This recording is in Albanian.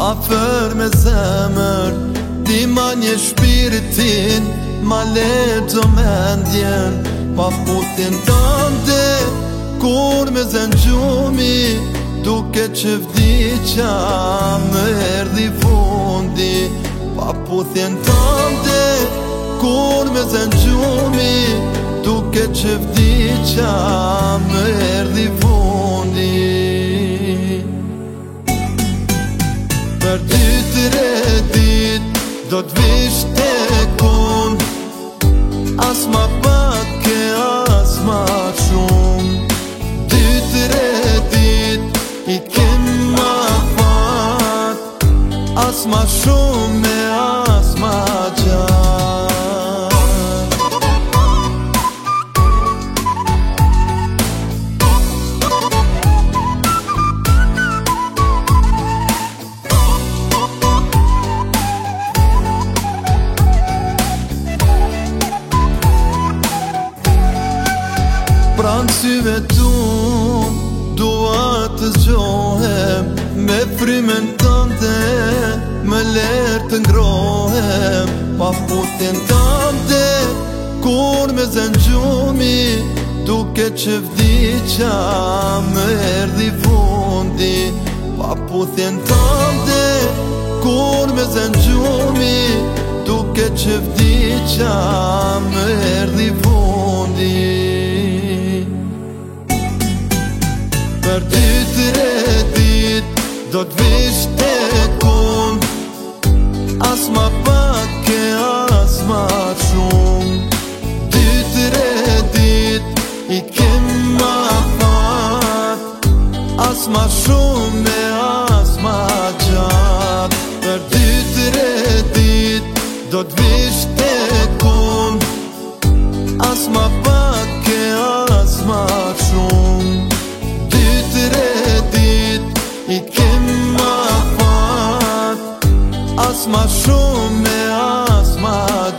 Afer me zemër ti ma një shpiritin, ma letë mendjen pa putin tante. Kur me zënë gjumi duke që vdiqa më erdi fundi pa putin tante. Kur me zënë gjumi duke që vdiqa më erdi fundi. Për 2-3 dit do t'vish tek unë, as ma pak e as ma shumë. 2-3 dit i kem ma fat, as ma shumë e as ma gjatë. Pranë syve tu dua të zgjohem, me frymën tënde më lerë të ngrohem. Pa putin tënde kur me zënë gjumi duke që vdiqa më erdi fundi. Pa putin tënde kur me zënë gjumi duke që vdiqa më erdi fundi. Për 2-3 dit do t'vish tek unë, as ma pak e as ma shumë. 2-3 dit i kem ma fat, as ma shumë e as ma gjatë. Për 2-3 dit do t'vish tek unë, as ma pak e as ma shumë. 2-3 dit i kem ma fat, as ma shumë e as ma